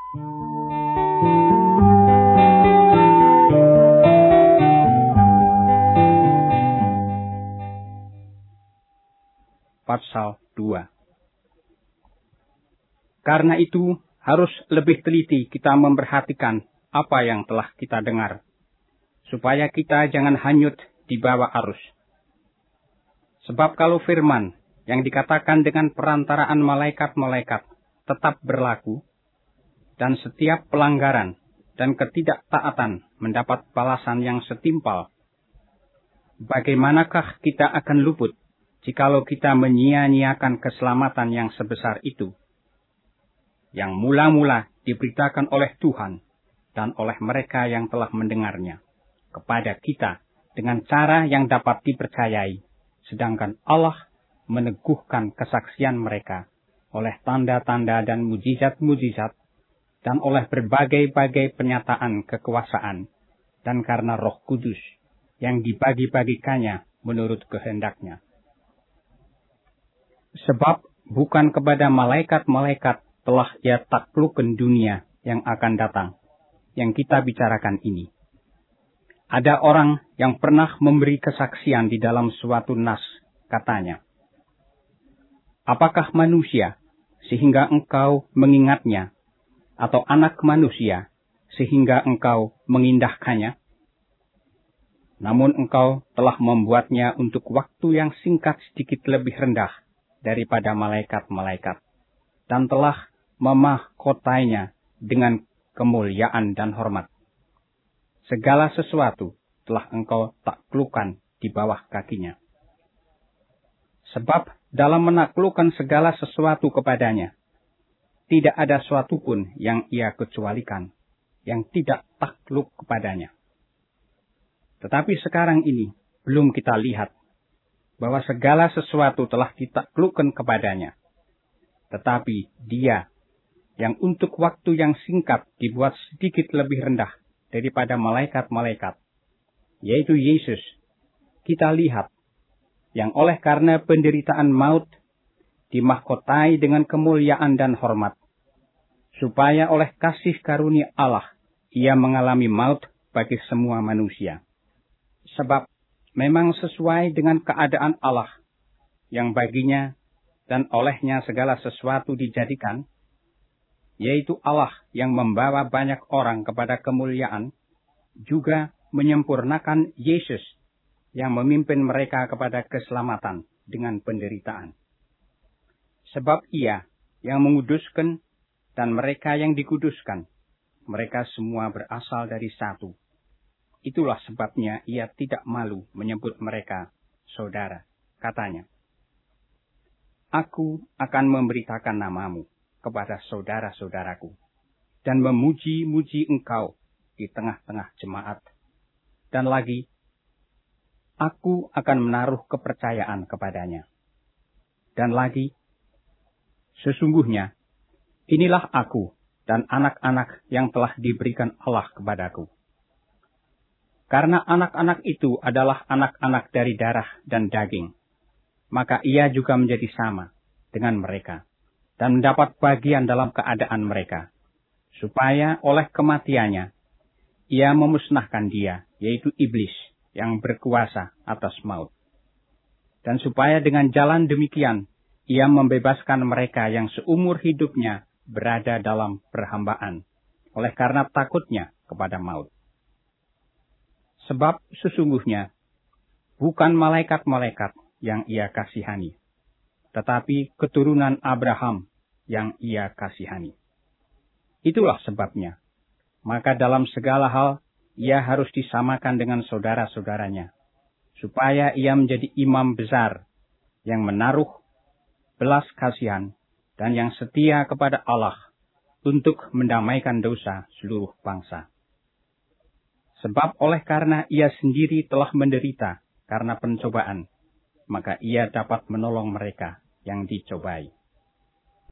Pasal 2. Karena itu, harus lebih teliti kita memperhatikan apa yang telah kita dengar, supaya kita jangan hanyut di bawah arus. Sebab kalau firman yang dikatakan dengan perantaraan malaikat-malaikat tetap berlaku, dan setiap pelanggaran dan ketidaktaatan mendapat balasan yang setimpal, bagaimanakah kita akan luput jikalau kita menyia-nyiakan keselamatan yang sebesar itu, yang mula-mula diberitakan oleh Tuhan dan oleh mereka yang telah mendengarnya kepada kita dengan cara yang dapat dipercayai, sedangkan Allah meneguhkan kesaksian mereka oleh tanda-tanda dan mujizat-mujizat dan oleh berbagai-bagai penyataan kekuasaan dan karena Roh Kudus yang dibagi-bagikannya menurut kehendaknya. Sebab bukan kepada malaikat-malaikat telah ia taklukkan dunia yang akan datang, yang kita bicarakan ini. Ada orang yang pernah memberi kesaksian di dalam suatu nas, katanya, apakah manusia sehingga engkau mengingatnya, atau anak manusia sehingga engkau mengindahkannya? Namun engkau telah membuatnya untuk waktu yang singkat sedikit lebih rendah daripada malaikat-malaikat, dan telah memahkotainya dengan kemuliaan dan hormat. Segala sesuatu telah engkau taklukkan di bawah kakinya. Sebab dalam menaklukkan segala sesuatu kepadanya, tidak ada suatu pun yang ia kecualikan, yang tidak takluk kepadanya. Tetapi sekarang ini belum kita lihat bahwa segala sesuatu telah ditaklukkan kepadanya. Tetapi dia yang untuk waktu yang singkat dibuat sedikit lebih rendah daripada malaikat-malaikat, yaitu Yesus, kita lihat, yang oleh karena penderitaan maut dimahkotai dengan kemuliaan dan hormat, supaya oleh kasih karunia Allah ia mengalami maut bagi semua manusia. Sebab memang sesuai dengan keadaan Allah, yang baginya dan olehnya segala sesuatu dijadikan, yaitu Allah yang membawa banyak orang kepada kemuliaan, juga menyempurnakan Yesus yang memimpin mereka kepada keselamatan dengan penderitaan. Sebab ia yang menguduskan dan mereka yang dikuduskan, mereka semua berasal dari satu. Itulah sebabnya ia tidak malu menyebut mereka saudara. Katanya, aku akan memberitakan namamu kepada saudara-saudaraku, dan memuji-muji engkau di tengah-tengah jemaat. Dan lagi, aku akan menaruh kepercayaan kepadanya. Dan lagi, sesungguhnya, inilah aku dan anak-anak yang telah diberikan Allah kepadaku. Karena anak-anak itu adalah anak-anak dari darah dan daging, maka ia juga menjadi sama dengan mereka, dan mendapat bagian dalam keadaan mereka, supaya oleh kematiannya, ia memusnahkan dia, yaitu iblis, yang berkuasa atas maut. Dan supaya dengan jalan demikian, ia membebaskan mereka yang seumur hidupnya berada dalam perhambaan, oleh karena takutnya kepada maut. Sebab sesungguhnya bukan malaikat-malaikat yang ia kasihani, tetapi keturunan Abraham yang ia kasihani. Itulah sebabnya, maka dalam segala hal ia harus disamakan dengan saudara-saudaranya, supaya ia menjadi imam besar yang menaruh belas kasihan dan yang setia kepada Allah untuk mendamaikan dosa seluruh bangsa. Sebab oleh karena ia sendiri telah menderita karena pencobaan, maka ia dapat menolong mereka yang dicobai.